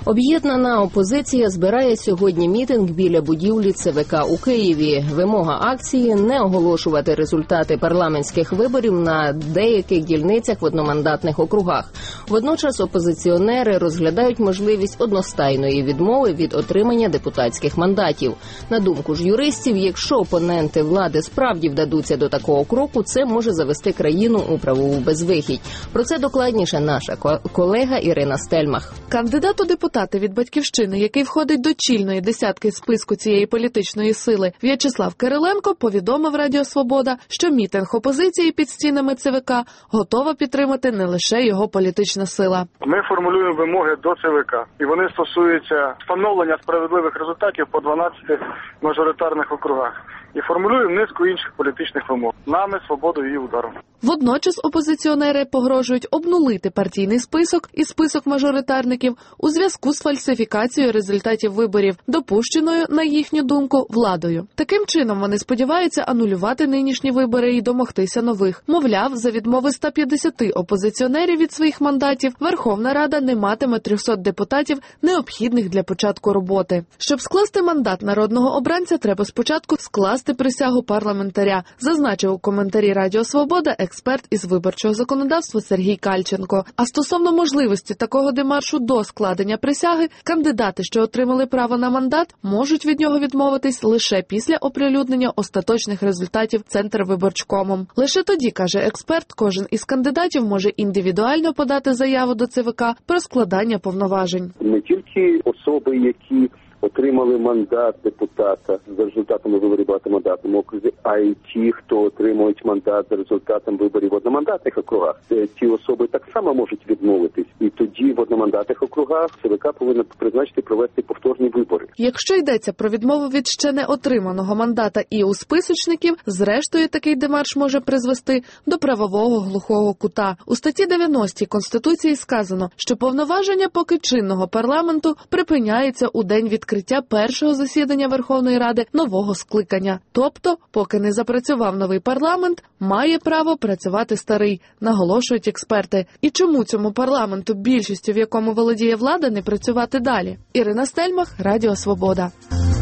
Об'єднана опозиція збирає сьогодні мітинг біля будівлі ЦВК у Києві. Вимога акції – не оголошувати результати парламентських виборів на деяких дільницях в одномандатних округах. Водночас опозиціонери розглядають можливість одностайної відмови від отримання депутатських мандатів. На думку ж юристів, якщо опоненти влади справді вдадуться до такого кроку, це може завести країну у правову безвихідь. Про це докладніше наша колега Ірина Стельмах. Кандидат у депутати від «Батьківщини», який входить до чільної десятки списку цієї політичної сили, В'ячеслав Кириленко повідомив Радіо Свобода, що мітинг опозиції під стінами ЦВК готова підтримати не лише його політична сила. Ми формулюємо вимоги до ЦВК, і вони стосуються встановлення справедливих результатів по 12 мажоритарних округах. І формулюємо низку інших політичних вимог. Нами, свободою і ударом. Водночас опозиціонери погрожують обнулити партійний список і список мажоритарників у зв'язку з фальсифікацією результатів виборів, допущеною, на їхню думку, владою. Таким чином вони сподіваються анулювати нинішні вибори і домогтися нових. Мовляв, за відмови 150 опозиціонерів від своїх мандатів Верховна Рада не матиме 300 депутатів, необхідних для початку роботи. Щоб скласти мандат народного обранця, треба спочатку скласти присягу парламентаря, зазначив у коментарі Радіо Свобода експерт із виборчого законодавства Сергій Кальченко. А стосовно можливості такого демаршу до складення присяги, кандидати, що отримали право на мандат, можуть від нього відмовитись лише після оприлюднення остаточних результатів Центрвиборчкомом. Лише тоді, каже експерт, кожен із кандидатів може індивідуально подати заяву до ЦВК про складання повноважень. Не тільки особи, які отримали мандат депутата за результатами виборів в багатомандатному окрузі, а й ті, хто отримують мандат за результатом виборів в одномандатних округах. Ті особи так само можуть відмовитись. І тоді в одномандатних округах ЦВК повинна призначити провести повторні вибори. Якщо йдеться про відмову від ще не отриманого мандата і у списочників, зрештою такий демарш може призвести до правового глухого кута. У статті 90 Конституції сказано, що повноваження поки чинного парламенту припиняються у день відкриття першого засідання Верховної Ради нового скликання. Тобто, поки не запрацював новий парламент, має право працювати старий, наголошують експерти. І чому цьому парламенту, більшістю в якому володіє влада, не працювати далі? Ірина Стельмах, Радіо Свобода.